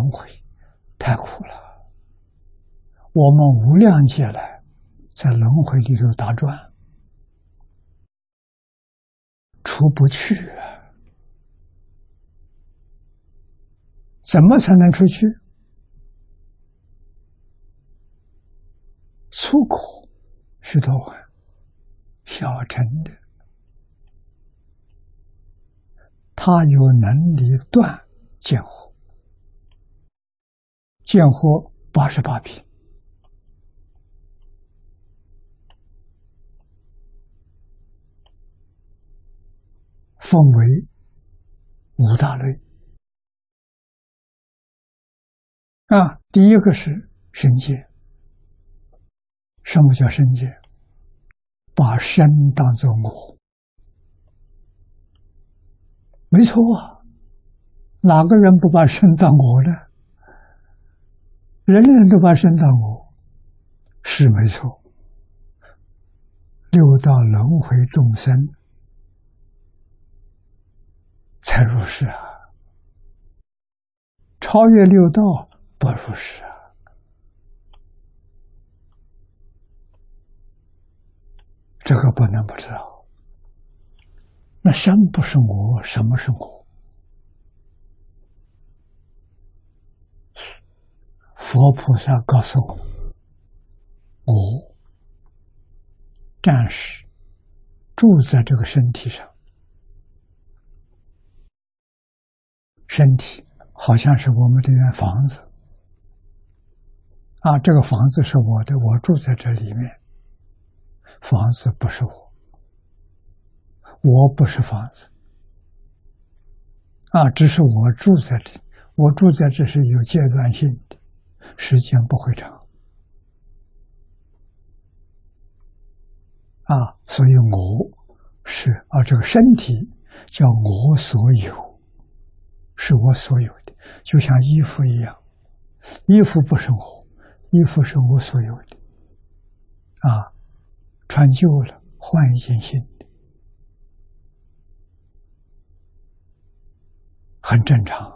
轮回，太苦了。我们无量劫来在轮回里头打转，出不去啊！怎么才能出去？粗苦须陀洹，小乘的，他有能力断见惑，见惑88品，分为5大类。第一个是身见。什么叫身见？把身当作我。没错啊，哪个人不把身当我呢？人人都把身当我，是没错。六道轮回众生才入世啊，超越六道不入世啊。这个不能不知道。那身不是我，什么是我？佛菩萨告诉我们，我暂时住在这个身体上，身体好像是我们这间房子这个房子是我的，我住在这里面。房子不是我，我不是房子只是我住在这里，我住在这是有阶段性的，时间不会长所以我是这个身体叫我所有，是我所有的，就像衣服一样，衣服不是我，衣服是我所有的穿旧了换一件新的，很正常